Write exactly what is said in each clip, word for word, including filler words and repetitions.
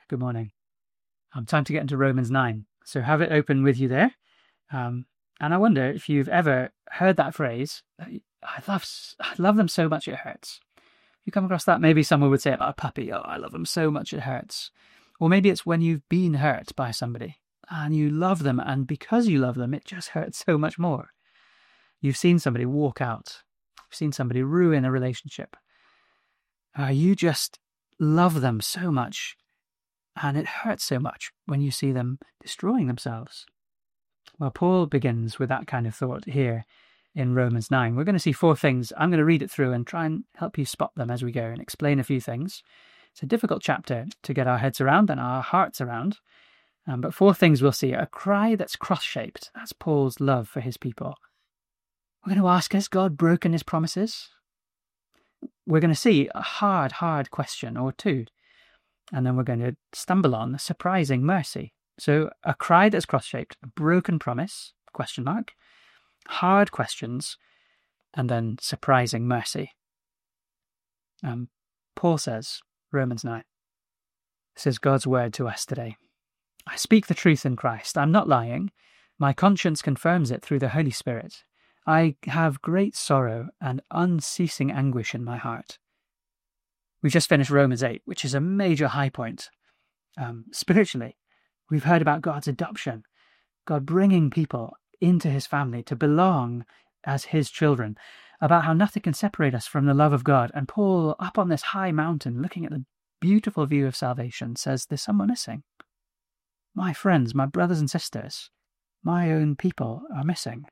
Good morning. Um, time to get into Romans nine. So have it open with you there. Um, and I wonder if you've ever heard that phrase, I love, I love them so much it hurts. If you come across that, maybe someone would say about a puppy, oh, I love them so much it hurts. Or maybe it's when you've been hurt by somebody and you love them, and because you love them, it just hurts so much more. You've seen somebody walk out. You've seen somebody ruin a relationship. Uh, you just love them so much, and it hurts so much when you see them destroying themselves. Well, Paul begins with that kind of thought here in Romans nine. We're going to see four things. I'm going to read it through and try and help you spot them as we go and explain a few things. It's a difficult chapter to get our heads around and our hearts around. Um, but four things we'll see. A cry that's cross-shaped. That's Paul's love for his people. We're going to ask, has God broken his promises? We're going to see a hard, hard question or two. And then we're going to stumble on a surprising mercy. So a cry that's cross-shaped, a broken promise, question mark, hard questions, and then surprising mercy. Um, Paul says, Romans nine, this is God's word to us today. I speak the truth in Christ. I'm not lying. My conscience confirms it through the Holy Spirit. I have great sorrow and unceasing anguish in my heart. We've just finished Romans eight, which is a major high point. Um, spiritually, we've heard about God's adoption, God bringing people into his family to belong as his children, about how nothing can separate us from the love of God. And Paul, up on this high mountain, looking at the beautiful view of salvation, says there's someone missing. My friends, my brothers and sisters, my own people are missing.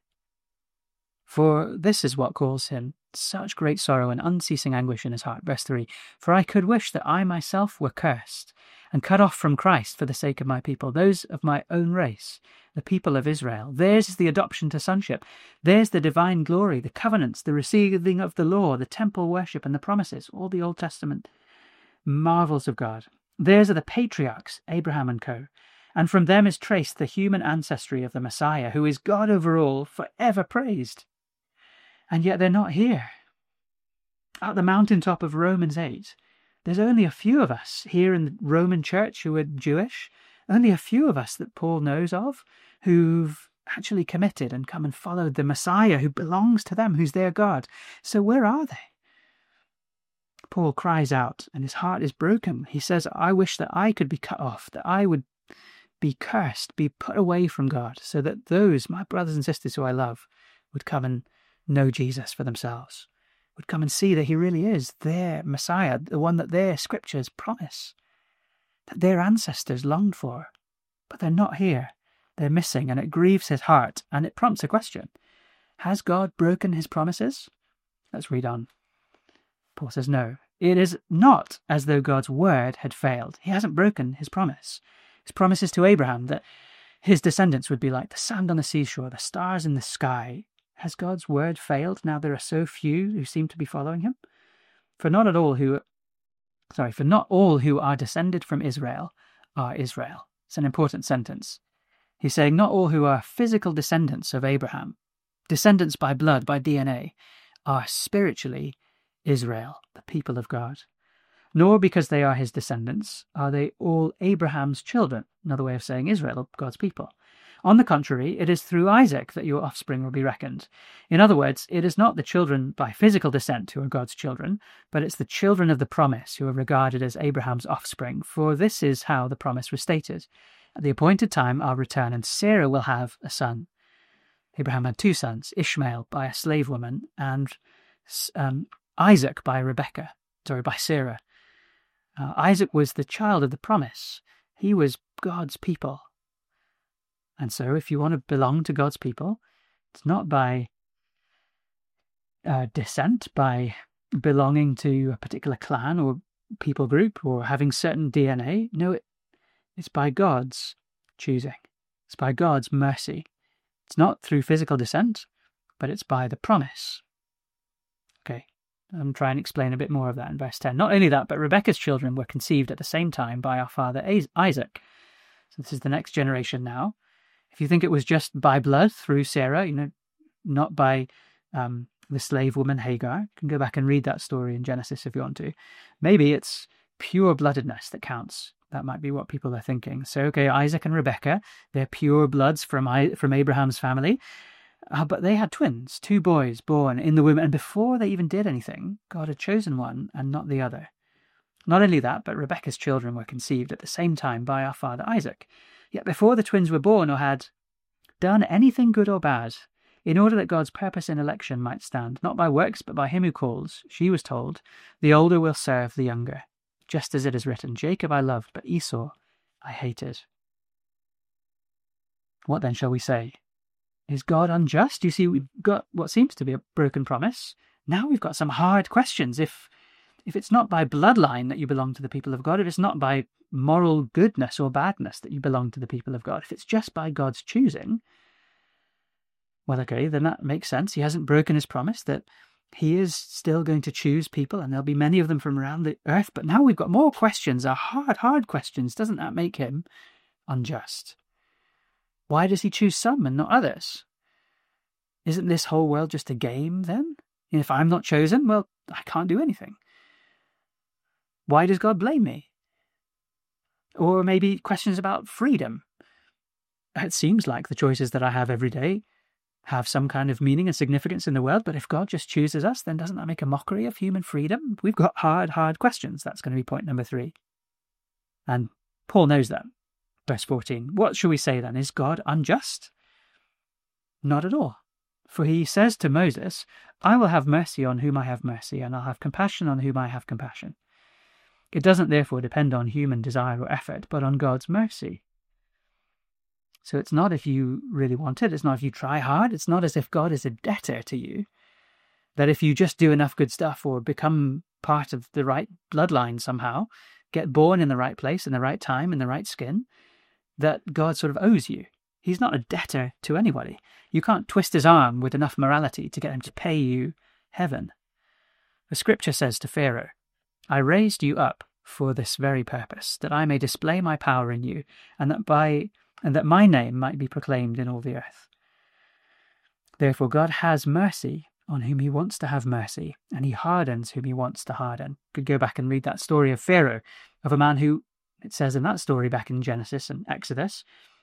For this is what caused him such great sorrow and unceasing anguish in his heart. Verse three, for I could wish that I myself were cursed and cut off from Christ for the sake of my people, those of my own race, the people of Israel. Theirs is the adoption to sonship. Theirs the divine glory, the covenants, the receiving of the law, the temple worship and the promises, all the Old Testament marvels of God. Theirs are the patriarchs, Abraham and co. And from them is traced the human ancestry of the Messiah, who is God over all, forever praised. And yet they're not here. At the mountaintop of Romans eight, there's only a few of us here in the Roman church who are Jewish, only a few of us that Paul knows of who've actually committed and come and followed the Messiah who belongs to them, who's their God. So where are they? Paul cries out and his heart is broken. He says, I wish that I could be cut off, that I would be cursed, be put away from God, so that those, my brothers and sisters who I love, would come and know Jesus for themselves, would come and see that he really is their Messiah, the one that their scriptures promise, that their ancestors longed for. But they're not here. They're missing, and it grieves his heart, and it prompts a question. Has God broken his promises? Let's read on. Paul says, no, it is not as though God's word had failed. He hasn't broken his promise. His promises to Abraham that his descendants would be like the sand on the seashore, the stars in the sky. Has God's word failed now there are so few who seem to be following him? For not at all who, sorry, for not all who are descended from Israel are Israel. It's an important sentence. He's saying not all who are physical descendants of Abraham, descendants by blood, by D N A, are spiritually Israel, the people of God. Nor because they are his descendants are they all Abraham's children, another way of saying Israel, God's people. On the contrary, it is through Isaac that your offspring will be reckoned. In other words, it is not the children by physical descent who are God's children, but it's the children of the promise who are regarded as Abraham's offspring, for this is how the promise was stated. At the appointed time I'll return, and Sarah will have a son. Abraham had two sons, Ishmael by a slave woman, and um, Isaac by Rebekah, sorry, by Sarah. Uh, Isaac was the child of the promise. He was God's people. And so if you want to belong to God's people, it's not by uh, descent, by belonging to a particular clan or people group or having certain D N A. No, it, it's by God's choosing. It's by God's mercy. It's not through physical descent, but it's by the promise. Okay, I'm trying to explain a bit more of that in verse ten. Not only that, but Rebekah's children were conceived at the same time by our father Isaac. So this is the next generation now. If you think it was just by blood through Sarah, you know, not by um, the slave woman Hagar, you can go back and read that story in Genesis if you want to. Maybe it's pure bloodedness that counts. That might be what people are thinking. So, okay, Isaac and Rebekah, they're pure bloods from I, from Abraham's family. Uh, but they had twins, two boys born in the womb. And before they even did anything, God had chosen one and not the other. Not only that, but Rebekah's children were conceived at the same time by our father Isaac. Yet before the twins were born or had done anything good or bad, in order that God's purpose in election might stand, not by works, but by him who calls, she was told, the older will serve the younger. Just as it is written, Jacob I loved, but Esau I hated. What then shall we say? Is God unjust? You see, we've got what seems to be a broken promise. Now we've got some hard questions. If if it's not by bloodline that you belong to the people of God, if it's not by moral goodness or badness that you belong to the people of God, if it's just by God's choosing, well, okay, then that makes sense. He hasn't broken his promise that he is still going to choose people, and there'll be many of them from around the earth. But now we've got more questions, are hard, hard questions. Doesn't that make him unjust? Why does he choose some and not others? Isn't this whole world just a game then? And if I'm not chosen, well, I can't do anything. Why does God blame me? Or maybe questions about freedom. It seems like the choices that I have every day have some kind of meaning and significance in the world, but if God just chooses us, then doesn't that make a mockery of human freedom? We've got hard, hard questions. That's going to be point number three. And Paul knows that. Verse fourteen. What shall we say then? Is God unjust? Not at all. For he says to Moses, I will have mercy on whom I have mercy, and I'll have compassion on whom I have compassion. It doesn't therefore depend on human desire or effort, but on God's mercy. So it's not if you really want it, it's not if you try hard, it's not as if God is a debtor to you, that if you just do enough good stuff or become part of the right bloodline somehow, get born in the right place, in the right time, in the right skin, that God sort of owes you. He's not a debtor to anybody. You can't twist his arm with enough morality to get him to pay you heaven. The scripture says to Pharaoh, I raised you up for this very purpose, that I may display my power in you, and that by and that my name might be proclaimed in all the earth. Therefore God has mercy on whom he wants to have mercy, and he hardens whom he wants to harden. Could go back and read that story of Pharaoh, of a man who, it says in that story back in Genesis and Exodus,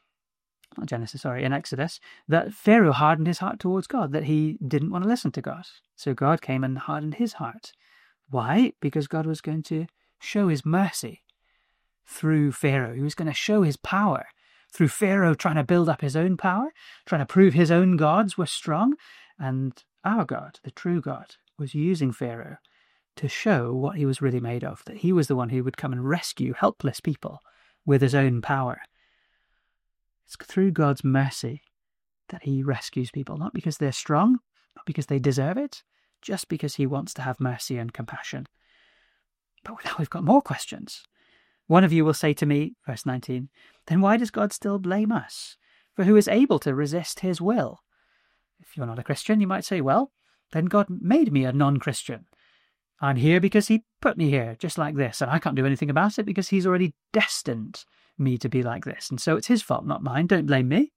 not Genesis, sorry, in Exodus, that Pharaoh hardened his heart towards God, that he didn't want to listen to God. So God came and hardened his heart. Why? Because God was going to show his mercy through Pharaoh. He was going to show his power through Pharaoh trying to build up his own power, trying to prove his own gods were strong. And our God, the true God, was using Pharaoh to show what he was really made of, that he was the one who would come and rescue helpless people with his own power. It's through God's mercy that he rescues people, not because they're strong, not because they deserve it, just because he wants to have mercy and compassion. But now we've got more questions. One of you will say to me, verse nineteen, then why does God still blame us? For who is able to resist his will? If you're not a Christian, you might say, well, then God made me a non-Christian. I'm here because he put me here, just like this, and I can't do anything about it because he's already destined me to be like this. And so it's his fault, not mine. Don't blame me.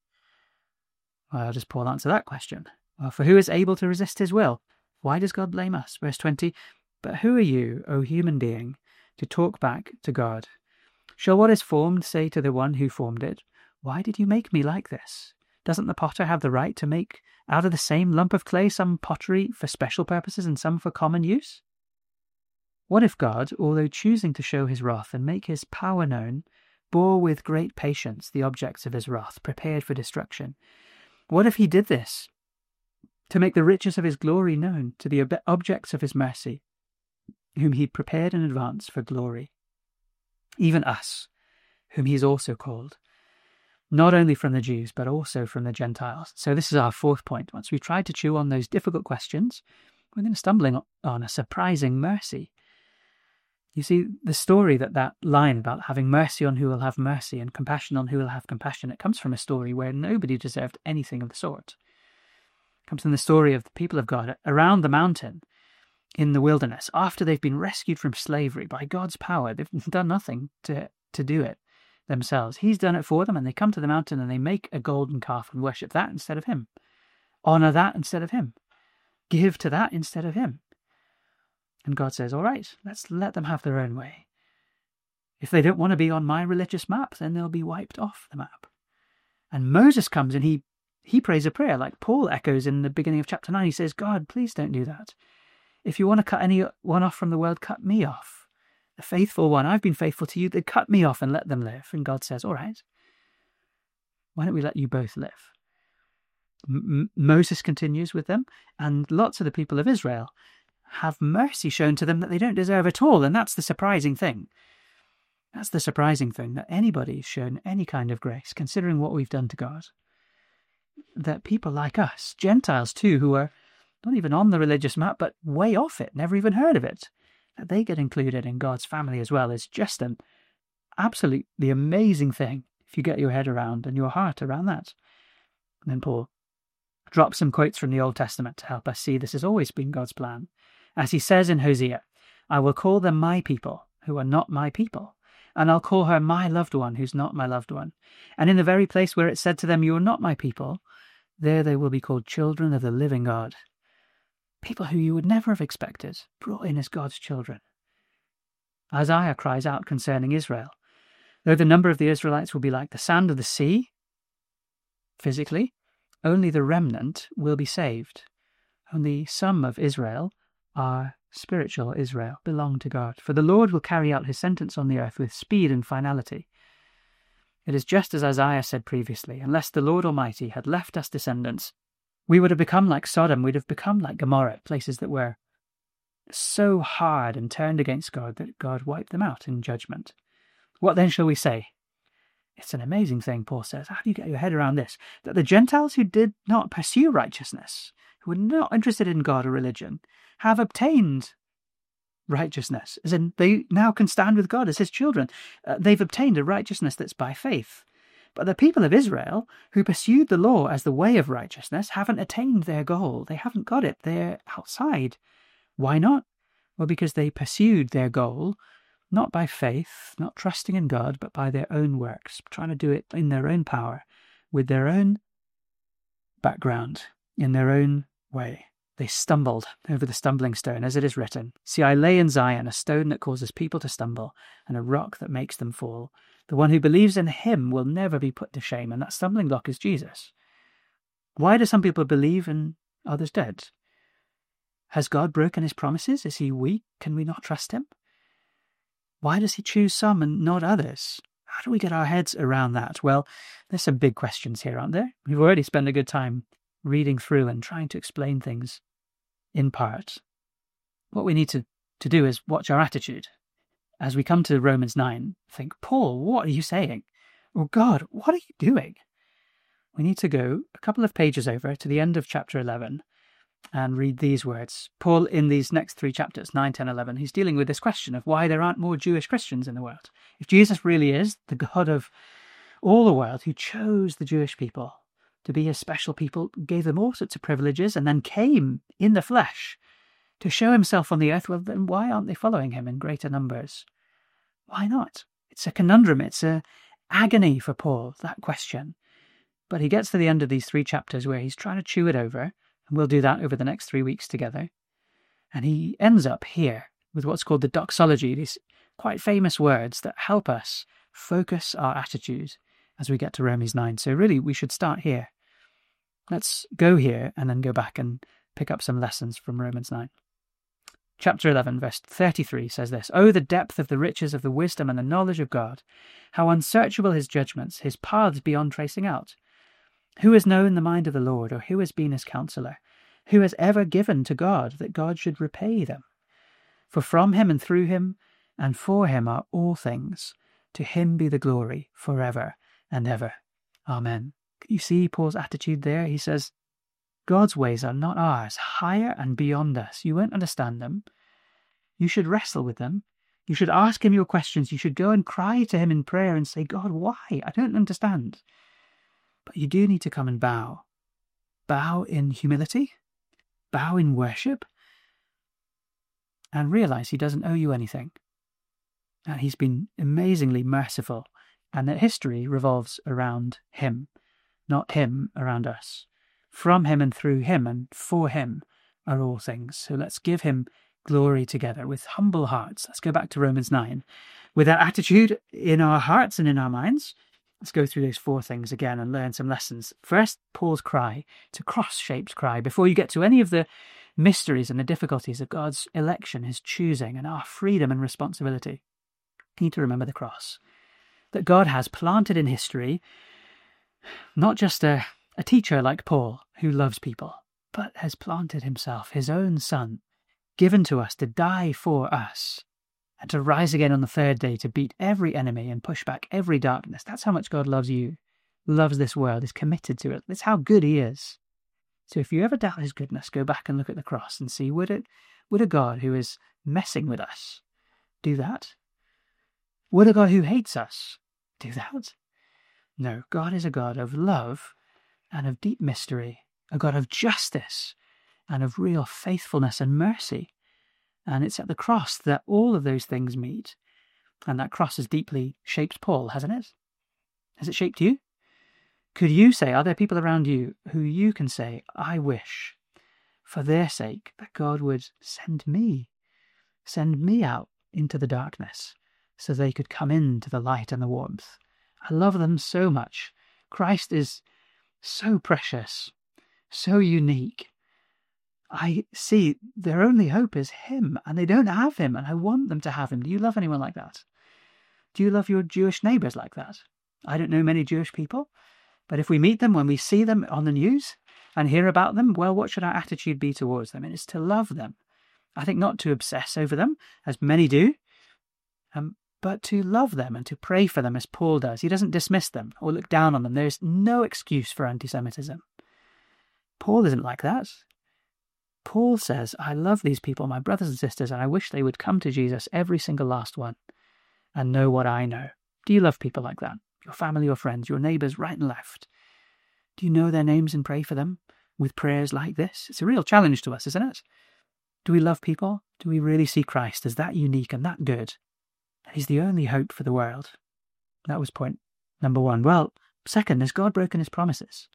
Well, I'll just Paul answer that question. Well, for who is able to resist his will? Why does God blame us? Verse twenty, but who are you, O human being, to talk back to God? Shall what is formed say to the one who formed it, why did you make me like this? Doesn't the potter have the right to make out of the same lump of clay some pottery for special purposes and some for common use? What if God, although choosing to show his wrath and make his power known, bore with great patience the objects of his wrath, prepared for destruction? What if he did this to make the riches of his glory known to the ob- objects of his mercy, whom he prepared in advance for glory? Even us, whom he's also called, not only from the Jews, but also from the Gentiles. So this is our fourth point. Once we've tried to chew on those difficult questions, we're then stumbling on a surprising mercy. You see, the story that that line about having mercy on who will have mercy and compassion on who will have compassion, it comes from a story where nobody deserved anything of the sort. It comes from the story of the people of God around the mountain in the wilderness, after they've been rescued from slavery by God's power. They've done nothing to, to do it themselves. He's done it for them, and they come to the mountain and they make a golden calf and worship that instead of him. Honor that instead of him. Give to that instead of him. And God says, all right, let's let them have their own way. If they don't want to be on my religious map, then they'll be wiped off the map. And Moses comes and he, he prays a prayer like Paul echoes in the beginning of chapter nine. He says, God, please don't do that. If you want to cut anyone off from the world, cut me off. The faithful one, I've been faithful to you, then cut me off and let them live. And God says, all right, why don't we let you both live? M- Moses continues with them, and lots of the people of Israel have mercy shown to them that they don't deserve at all. And that's the surprising thing. That's the surprising thing, that anybody's shown any kind of grace, considering what we've done to God. That people like us, Gentiles too, who are not even on the religious map, but way off it, never even heard of it, that they get included in God's family as well is just an absolutely amazing thing if you get your head around and your heart around that. And then Paul drops some quotes from the Old Testament to help us see this has always been God's plan. As he says in Hosea, I will call them my people who are not my people, and I'll call her my loved one who's not my loved one. And in the very place where it said to them, you are not my people, there they will be called children of the living God. People who you would never have expected, brought in as God's children. Isaiah cries out concerning Israel, though the number of the Israelites will be like the sand of the sea, physically, only the remnant will be saved. Only some of Israel are spiritual Israel, belong to God. For the Lord will carry out his sentence on the earth with speed and finality. It is just as Isaiah said previously, unless the Lord Almighty had left us descendants, we would have become like Sodom, we'd have become like Gomorrah, places that were so hard and turned against God that God wiped them out in judgment. What then shall we say? It's an amazing thing, Paul says. How do you get your head around this? That the Gentiles who did not pursue righteousness, who were not interested in God or religion, have obtained righteousness, as in they now can stand with God as his children. Uh, they've obtained a righteousness that's by faith. But the people of Israel, who pursued the law as the way of righteousness, haven't attained their goal. They haven't got it. They're outside. Why not? Well, because they pursued their goal not by faith, not trusting in God, but by their own works, trying to do it in their own power, with their own background, in their own way. They stumbled over the stumbling stone, as it is written, see, I lay in Zion a stone that causes people to stumble, and a rock that makes them fall. The one who believes in him will never be put to shame, and that stumbling block is Jesus. Why do some people believe and others don't? Has God broken his promises? Is he weak? Can we not trust him? Why does he choose some and not others? How do we get our heads around that? Well, there's some big questions here, aren't there? We've already spent a good time reading through and trying to explain things in part. What we need to, to do is watch our attitude. As we come to Romans nine, think, Paul, what are you saying? Or God, what are you doing? We need to go a couple of pages over to the end of chapter eleven and read these words. Paul, in these next three chapters, nine, ten, eleven, he's dealing with this question of why there aren't more Jewish Christians in the world. If Jesus really is the God of all the world who chose the Jewish people to be his special people, gave them all sorts of privileges, and then came in the flesh to show himself on the earth, well, then why aren't they following him in greater numbers? Why not? It's a conundrum. It's a agony for Paul, that question. But he gets to the end of these three chapters where he's trying to chew it over, and we'll do that over the next three weeks together. And he ends up here with what's called the doxology, these quite famous words that help us focus our attitude as we get to Romans nine. So really, we should start here. Let's go here and then go back and pick up some lessons from Romans nine. Chapter eleven, verse thirty-three says this, Oh, the depth of the riches of the wisdom and the knowledge of God! How unsearchable his judgments, his paths beyond tracing out! Who has known the mind of the Lord, or who has been his counselor? Who has ever given to God that God should repay them? For from him and through him and for him are all things. To him be the glory forever and ever. Amen. Can you see Paul's attitude there? He says, God's ways are not ours, higher and beyond us. You won't understand them. You should wrestle with them. You should ask him your questions. You should go and cry to him in prayer and say, God, why? I don't understand. But you do need to come and bow. Bow in humility. Bow in worship. And realize he doesn't owe you anything. And he's been amazingly merciful. And that history revolves around him, not him around us. From him and through him and for him are all things. So let's give him glory together with humble hearts. Let's go back to Romans nine With that attitude in our hearts and in our minds, let's go through those four things again and learn some lessons. First, Paul's cry. It's a cross-shaped cry. Before you get to any of the mysteries and the difficulties of God's election, his choosing, and our freedom and responsibility, you need to remember the cross. That God has planted in history not just a, a teacher like Paul who loves people, but has planted himself, his own son, given to us to die for us and to rise again on the third day to beat every enemy and push back every darkness. That's how much God loves you, loves this world, is committed to it. That's how good he is. So if you ever doubt his goodness, go back and look at the cross and see, would it, would a God who is messing with us do that? Would a God who hates us do that? No, God is a God of love and of deep mystery, a God of justice and of real faithfulness and mercy. And it's at the cross that all of those things meet. And that cross has deeply shaped Paul, hasn't it? Has it shaped you? Could you say, are there people around you who you can say, I wish, for their sake, that God would send me, send me out into the darkness so they could come into the light and the warmth? I love them so much. Christ is so precious, so unique. I see their only hope is him, and they don't have him, and I want them to have him. Do you love anyone like that? Do you love your Jewish neighbours like that? I don't know many Jewish people, but if we meet them, when we see them on the news and hear about them, well, what should our attitude be towards them? And it's to love them. I think not to obsess over them, as many do, um, but to love them and to pray for them as Paul does. He doesn't dismiss them or look down on them. There's no excuse for anti-Semitism. Paul isn't like that. Paul says, I love these people, my brothers and sisters, and I wish they would come to Jesus, every single last one, and know what I know. Do you love people like that? Your family, your friends, your neighbours, right and left. Do you know their names and pray for them with prayers like this? It's a real challenge to us, isn't it? Do we love people? Do we really see Christ as that unique and that good? He's the only hope for the world. That was point number one. Well, second, has God broken his promises?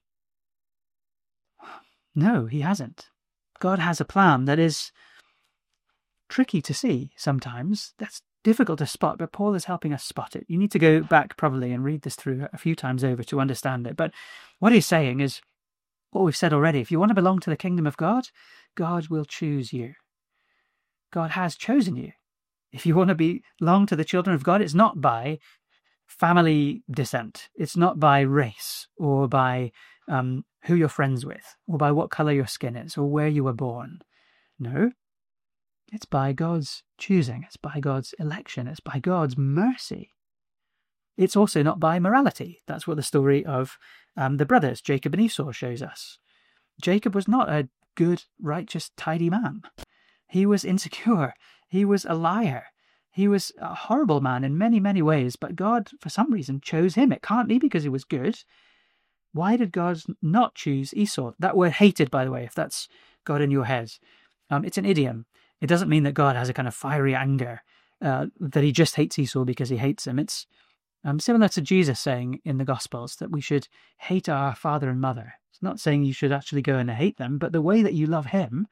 No, he hasn't. God has a plan that is tricky to see sometimes. That's difficult to spot, but Paul is helping us spot it. You need to go back probably and read this through a few times over to understand it. But what he's saying is what we've said already. If you want to belong to the kingdom of God, God will choose you. God has chosen you. If you want to belong to the children of God, it's not by family descent. It's not by race or by um, who you're friends with or by what colour your skin is or where you were born. No, it's by God's choosing. It's by God's election. It's by God's mercy. It's also not by morality. That's what the story of um, the brothers, Jacob and Esau, shows us. Jacob was not a good, righteous, tidy man. He was insecure. He was a liar. He was a horrible man in many, many ways, but God, for some reason, chose him. It can't be because he was good. Why did God not choose Esau? That word hated, by the way, if that's got in your head, um, it's an idiom. It doesn't mean that God has a kind of fiery anger, uh, that he just hates Esau because he hates him. It's um, similar to Jesus saying in the Gospels that we should hate our father and mother. It's not saying you should actually go and hate them, but the way that you love him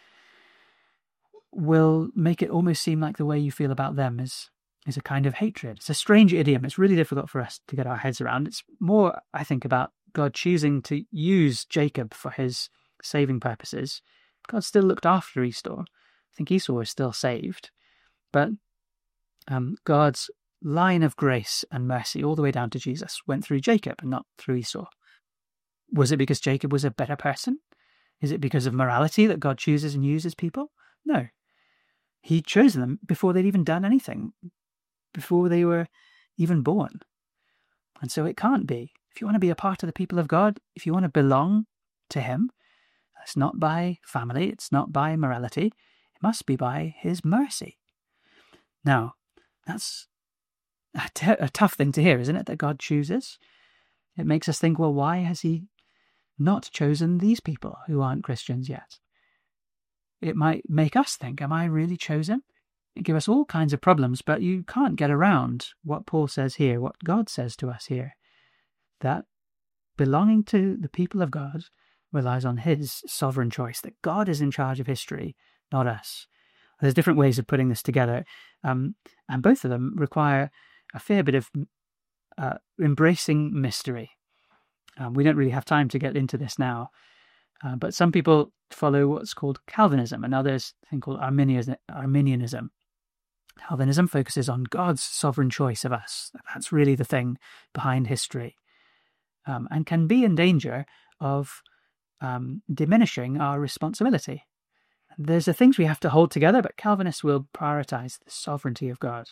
will make it almost seem like the way you feel about them is is a kind of hatred. It's a strange idiom. It's really difficult for us to get our heads around. It's more, I think, about God choosing to use Jacob for his saving purposes. God still looked after Esau. I think Esau is still saved. But um, God's line of grace and mercy all the way down to Jesus went through Jacob and not through Esau. Was it because Jacob was a better person? Is it because of morality that God chooses and uses people? No. He chose them before they'd even done anything, before they were even born. And so it can't be. If you want to be a part of the people of God, if you want to belong to him, it's not by family, it's not by morality, it must be by his mercy. Now, that's a, t- a tough thing to hear, isn't it, that God chooses? It makes us think, well, why has he not chosen these people who aren't Christians yet? It might make us think, am I really chosen? It gives us all kinds of problems, but you can't get around what Paul says here, what God says to us here, that belonging to the people of God relies on his sovereign choice, that God is in charge of history, not us. There's different ways of putting this together, um, and both of them require a fair bit of uh, embracing mystery. Um, we don't really have time to get into this now, uh, but some people follow what's called Calvinism, and others a thing called Arminianism. Arminianism. Calvinism focuses on God's sovereign choice of us. That's really the thing behind history, um, and can be in danger of um, diminishing our responsibility. There's the things we have to hold together, but Calvinists will prioritize the sovereignty of God.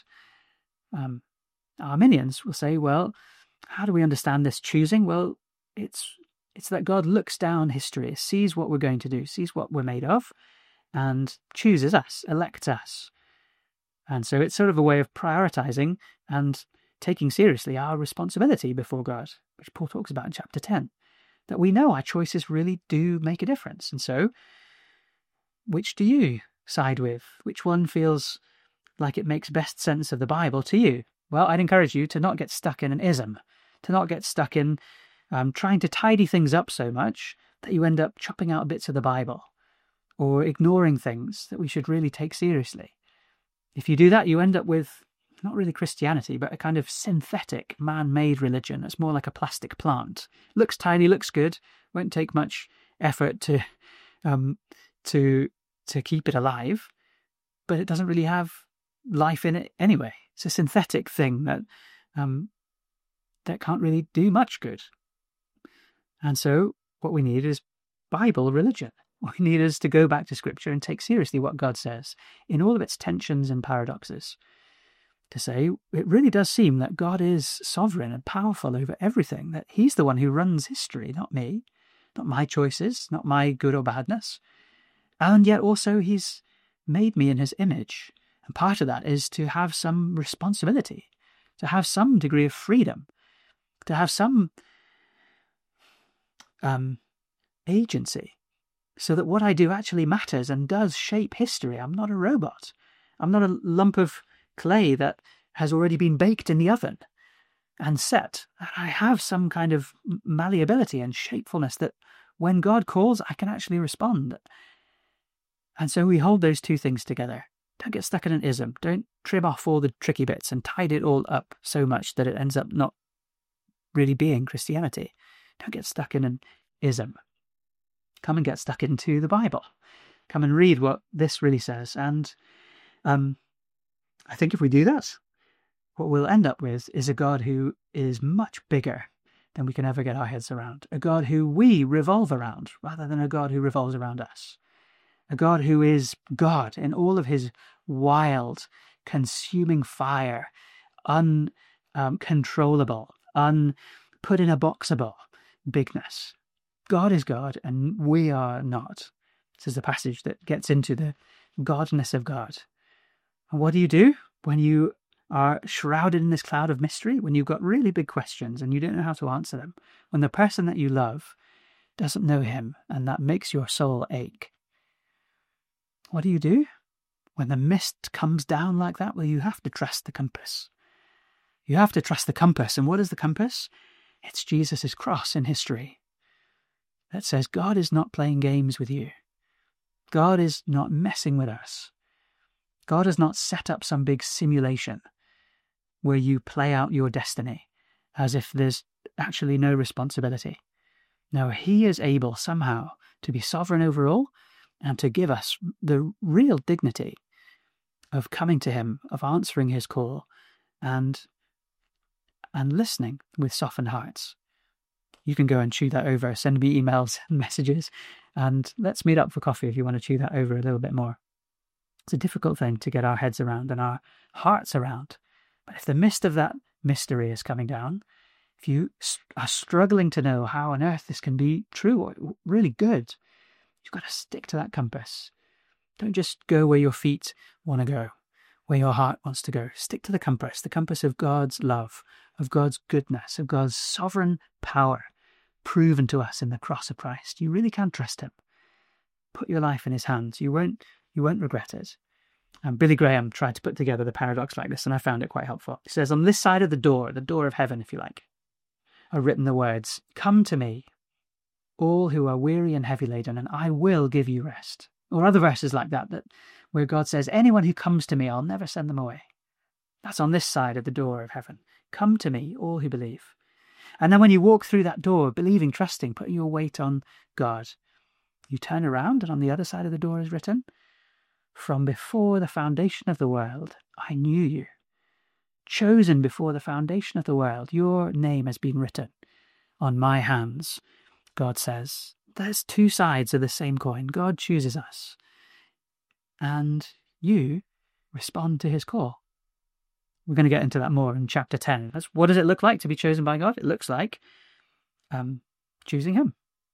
Um, Arminians will say, well, how do we understand this choosing? Well, it's it's that God looks down history, sees what we're going to do, sees what we're made of, and chooses us, elects us. And so it's sort of a way of prioritizing and taking seriously our responsibility before God, which Paul talks about in chapter ten, that we know our choices really do make a difference. And so, which do you side with? Which one feels like it makes best sense of the Bible to you? Well, I'd encourage you to not get stuck in an ism, to not get stuck in um, trying to tidy things up so much that you end up chopping out bits of the Bible or ignoring things that we should really take seriously. If you do that, you end up with not really Christianity, but a kind of synthetic, man-made religion that's more like a plastic plant. Looks tidy, looks good, won't take much effort to um, to to keep it alive, but it doesn't really have life in it anyway. It's a synthetic thing that um, that can't really do much good. And so what we need is Bible religion. What we need is to go back to Scripture and take seriously what God says in all of its tensions and paradoxes. To say, it really does seem that God is sovereign and powerful over everything, that he's the one who runs history, not me, not my choices, not my good or badness. And yet also he's made me in his image. And part of that is to have some responsibility, to have some degree of freedom, to have some um, agency, so that what I do actually matters and does shape history. I'm not a robot. I'm not a lump of clay that has already been baked in the oven and set. I have some kind of malleability and shapefulness that when God calls, I can actually respond. And so we hold those two things together. Don't get stuck in an ism. Don't trim off all the tricky bits and tide it all up so much that it ends up not really being Christianity. Don't get stuck in an ism. Come and get stuck into the Bible. Come and read what this really says. And um, I think if we do that, what we'll end up with is a God who is much bigger than we can ever get our heads around. A God who we revolve around rather than a God who revolves around us. A God who is God in all of his wild, consuming fire, uncontrollable, um, unput in a boxable bigness. God is God and we are not. This is the passage that gets into the godness of God. And what do you do when you are shrouded in this cloud of mystery, when you've got really big questions and you don't know how to answer them, when the person that you love doesn't know him and that makes your soul ache? What do you do when the mist comes down like that? Well, you have to trust the compass. You have to trust the compass. And what is the compass? It's Jesus' cross in history that says God is not playing games with you. God is not messing with us. God has not set up some big simulation where you play out your destiny as if there's actually no responsibility. No, he is able somehow to be sovereign over all and to give us the real dignity of coming to him, of answering his call, and and listening with softened hearts. You can go and chew that over, send me emails and messages, and let's meet up for coffee if you want to chew that over a little bit more. It's a difficult thing to get our heads around and our hearts around. But if the mist of that mystery is coming down, if you are struggling to know how on earth this can be true or really good, you've got to stick to that compass. Don't just go where your feet want to go, where your heart wants to go. Stick to the compass, the compass of God's love, of God's goodness, of God's sovereign power, proven to us in the cross of Christ. You really can trust him. Put your life in his hands. You won't, you won't regret it. And Billy Graham tried to put together the paradox like this, and I found it quite helpful. He says, on this side of the door, the door of heaven, if you like, are written the words, "Come to me, all who are weary and heavy laden, and I will give you rest." Or other verses like that, that where God says, anyone who comes to me, I'll never send them away. That's on this side of the door of heaven. Come to me, all who believe. And then when you walk through that door, believing, trusting, putting your weight on God, you turn around and on the other side of the door is written, from before the foundation of the world, I knew you. Chosen before the foundation of the world, your name has been written on my hands. God says, there's two sides of the same coin. God chooses us. And you respond to his call. We're going to get into that more in chapter ten. That's, what does it look like to be chosen by God? It looks like um, choosing him.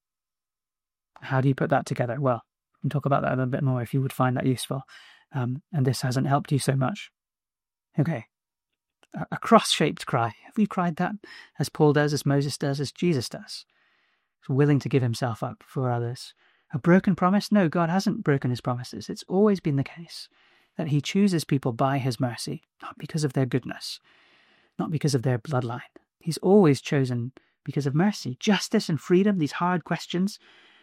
How do you put that together? Well, we can talk about that a little bit more if you would find that useful. Um, and this hasn't helped you so much. Okay. A, a cross-shaped cry. Have you cried that? As Paul does, as Moses does, as Jesus does. He's willing to give himself up for others. A broken promise? No, God hasn't broken his promises. It's always been the case that he chooses people by his mercy, not because of their goodness, not because of their bloodline. He's always chosen because of mercy, justice and freedom, these hard questions.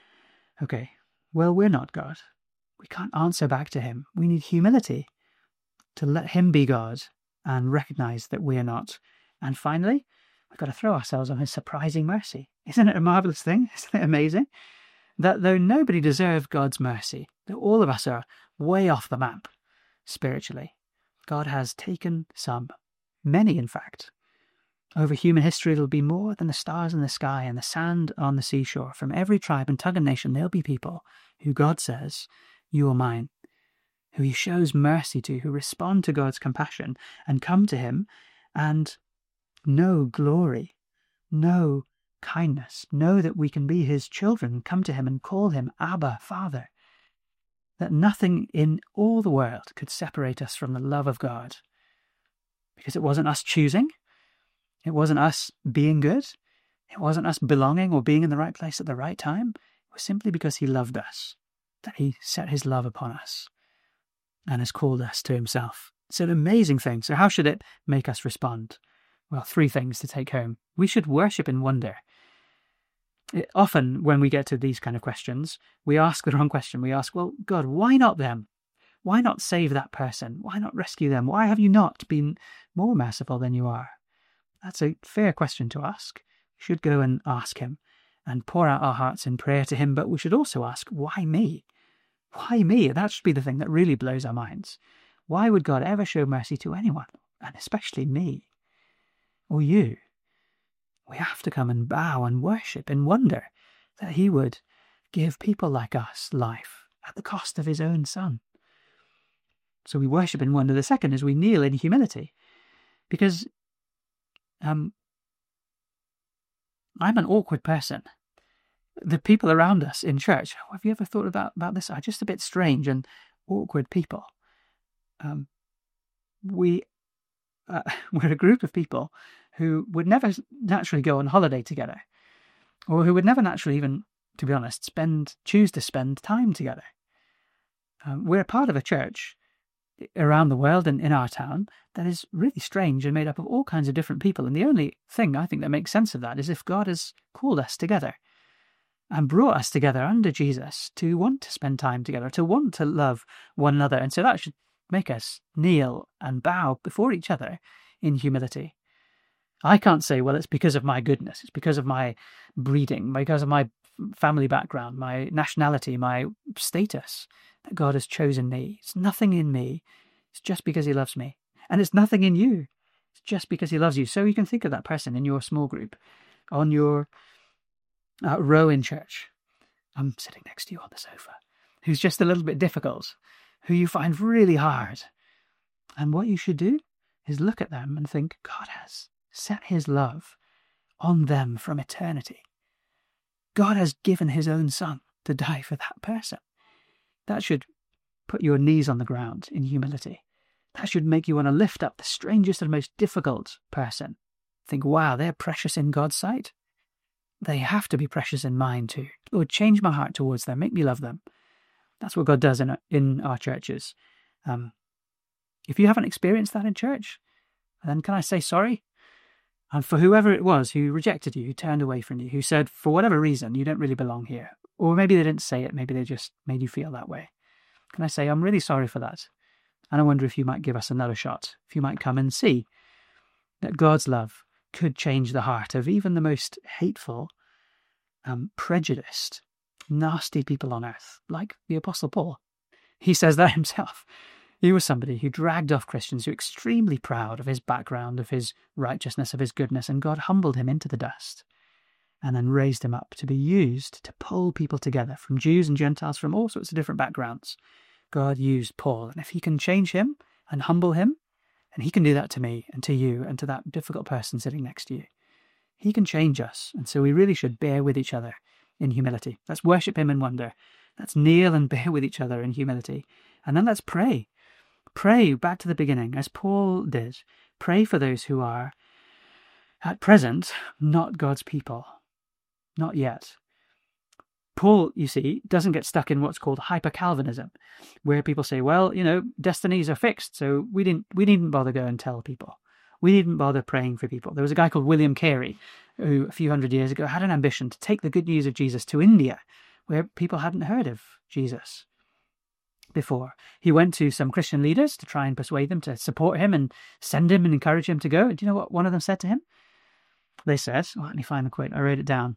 Okay, well, we're not God. We can't answer back to him. We need humility to let him be God and recognize that we're not. And finally, we've got to throw ourselves on his surprising mercy. Isn't it a marvelous thing? Isn't it amazing? That though nobody deserved God's mercy, that all of us are way off the map spiritually, God has taken some, many in fact. Over human history, it'll be more than the stars in the sky and the sand on the seashore. From every tribe and tongue and nation, there'll be people who God says, you are mine, who he shows mercy to, who respond to God's compassion and come to him and know glory, know kindness, know that we can be his children, come to him and call him Abba, Father. That nothing in all the world could separate us from the love of God. Because it wasn't us choosing. It wasn't us being good. It wasn't us belonging or being in the right place at the right time. It was simply because he loved us, that he set his love upon us and has called us to himself. It's an amazing thing. So how should it make us respond? Well, three things to take home. We should worship in wonder. It, often when we get to these kind of questions, we ask the wrong question. We ask, well, God, why not them? Why not save that person? Why not rescue them? Why have you not been more merciful than you are? That's a fair question to ask. We should go and ask him and pour out our hearts in prayer to him, but we should also ask, why me? Why me? That should be the thing that really blows our minds. Why would God ever show mercy to anyone, and especially me or you? We have to come and bow and worship and wonder that he would give people like us life at the cost of his own son. So we worship in wonder. The second is we kneel in humility, because um, I'm an awkward person. The people around us in church, have you ever thought about, about this, are just a bit strange and awkward people. Um, we, uh, we're a group of people who would never naturally go on holiday together, or who would never naturally even, to be honest, spend choose to spend time together. Um, we're part of a church around the world and in our town that is really strange and made up of all kinds of different people. And the only thing I think that makes sense of that is if God has called us together and brought us together under Jesus to want to spend time together, to want to love one another. And so that should make us kneel and bow before each other in humility. I can't say, well, it's because of my goodness, it's because of my breeding, because of my family background, my nationality, my status, that God has chosen me. It's nothing in me. It's just because he loves me. And it's nothing in you. It's just because he loves you. So you can think of that person in your small group, on your uh, row in church. I'm sitting next to you on the sofa, who's just a little bit difficult, who you find really hard. And what you should do is look at them and think, God has set his love on them from eternity. God has given his own son to die for that person. That should put your knees on the ground in humility. That should make you want to lift up the strangest and most difficult person. Think, wow, they're precious in God's sight. They have to be precious in mine too. Lord, change my heart towards them. Make me love them. That's what God does in our, in our churches. Um, if you haven't experienced that in church, then can I say sorry? And for whoever it was who rejected you, who turned away from you, who said, for whatever reason, you don't really belong here. Or maybe they didn't say it, maybe they just made you feel that way. Can I say, I'm really sorry for that? And I wonder if you might give us another shot, if you might come and see that God's love could change the heart of even the most hateful, um, prejudiced, nasty people on earth, like the Apostle Paul. He says that himself. He was somebody who dragged off Christians who were extremely proud of his background, of his righteousness, of his goodness, and God humbled him into the dust and then raised him up to be used to pull people together from Jews and Gentiles from all sorts of different backgrounds. God used Paul, and if he can change him and humble him, and he can do that to me and to you and to that difficult person sitting next to you, he can change us. And so we really should bear with each other in humility. Let's worship him in wonder. Let's kneel and bear with each other in humility. And then let's pray. Pray back to the beginning, as Paul did. Pray for those who are, at present, not God's people. Not yet. Paul, you see, doesn't get stuck in what's called hyper-Calvinism, where people say, well, you know, destinies are fixed, so we didn't we needn't bother going and tell people. We needn't bother praying for people. There was a guy called William Carey, who a few hundred years ago had an ambition to take the good news of Jesus to India, where people hadn't heard of Jesus before. He went to some Christian leaders to try and persuade them to support him and send him and encourage him to go. Do you know what one of them said to him? They said, well, let me find the quote. I wrote it down.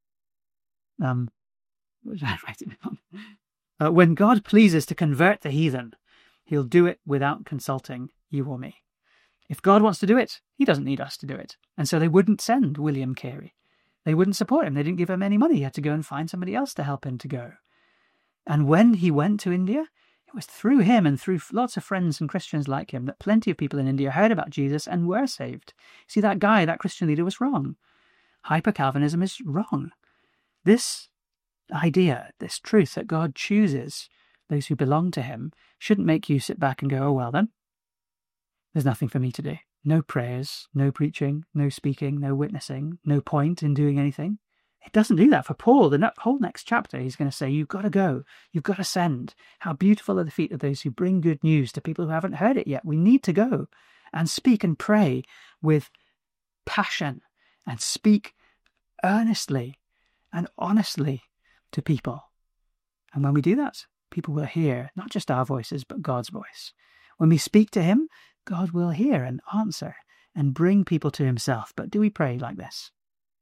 Um, what did I write it down? Uh, when God pleases to convert the heathen, he'll do it without consulting you or me. If God wants to do it, he doesn't need us to do it. And so they wouldn't send William Carey. They wouldn't support him. They didn't give him any money. He had to go and find somebody else to help him to go. And when he went to India, it was through him and through lots of friends and Christians like him that plenty of people in India heard about Jesus and were saved. See, that guy, that Christian leader, was wrong. Hyper-Calvinism is wrong. This idea, this truth that God chooses those who belong to him, shouldn't make you sit back and go, oh, well then, there's nothing for me to do. No prayers, no preaching, no speaking, no witnessing, no point in doing anything. It doesn't do that for Paul. The whole next chapter, he's going to say, you've got to go. You've got to send. How beautiful are the feet of those who bring good news to people who haven't heard it yet. We need to go and speak and pray with passion and speak earnestly and honestly to people. And when we do that, people will hear not just our voices, but God's voice. When we speak to him, God will hear and answer and bring people to himself. But do we pray like this?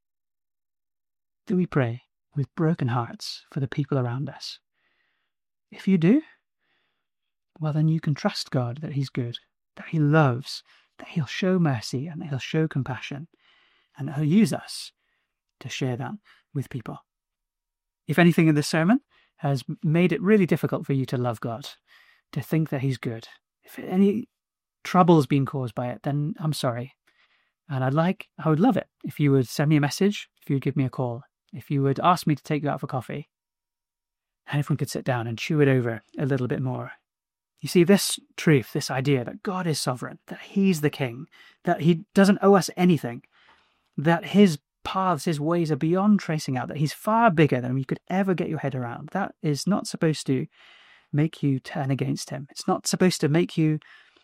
Do we pray with broken hearts for the people around us? If you do, well, then you can trust God that he's good, that he loves, that he'll show mercy and that he'll show compassion, and that he'll use us to share that with people. If anything in this sermon has made it really difficult for you to love God, to think that he's good, if any trouble's been caused by it, then I'm sorry. And I'd like, I would love it if you would send me a message, if you would give me a call, if you would ask me to take you out for coffee, and if we could sit down and chew it over a little bit more. You see, this truth, this idea that God is sovereign, that he's the king, that he doesn't owe us anything, that his paths, his ways are beyond tracing out, that he's far bigger than you could ever get your head around. That is not supposed to make you turn against him. It's not supposed to make you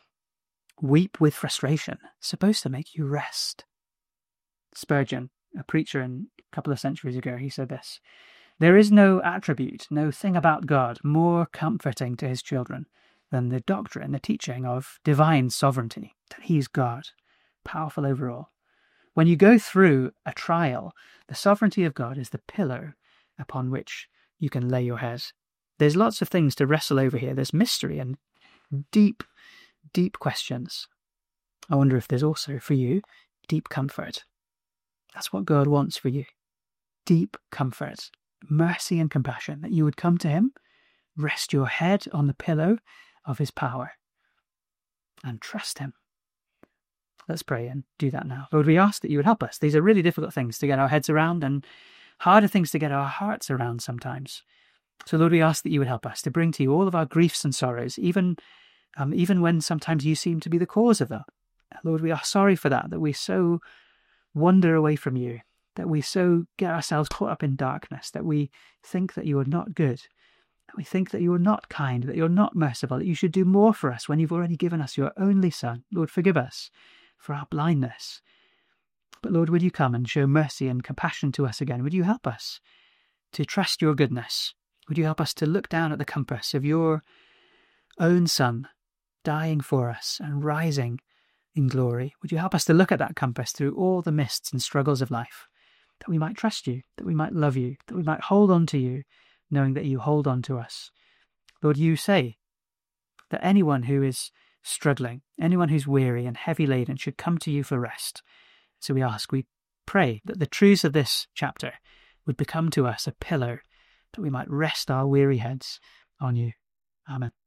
weep with frustration. It's supposed to make you rest. Spurgeon, a preacher in a couple of centuries ago, he said this: there is no attribute, no thing about God more comforting to his children than the doctrine, the teaching of divine sovereignty, that he's God, powerful over all. When you go through a trial, the sovereignty of God is the pillar upon which you can lay your head. There's lots of things to wrestle over here. There's mystery and deep, deep questions. I wonder if there's also, for you, deep comfort. That's what God wants for you. Deep comfort, mercy and compassion, that you would come to him, rest your head on the pillow of his power, and trust him. Let's pray and do that now. Lord, we ask that you would help us. These are really difficult things to get our heads around and harder things to get our hearts around sometimes. So, Lord, we ask that you would help us to bring to you all of our griefs and sorrows, even, um, even when sometimes you seem to be the cause of them. Lord, we are sorry for that, that we so wander away from you, that we so get ourselves caught up in darkness, that we think that you are not good, that we think that you are not kind, that you're not merciful, that you should do more for us when you've already given us your only Son. Lord, forgive us for our blindness. But Lord, would you come and show mercy and compassion to us again? Would you help us to trust your goodness? Would you help us to look down at the compass of your own Son, dying for us and rising in glory. Would you help us to look at that compass through all the mists and struggles of life, that we might trust you, that we might love you, that we might hold on to you, knowing that you hold on to us. Lord, you say that anyone who is struggling, anyone who's weary and heavy laden should come to you for rest. So we ask, we pray that the truths of this chapter would become to us a pillar, that we might rest our weary heads on you. Amen.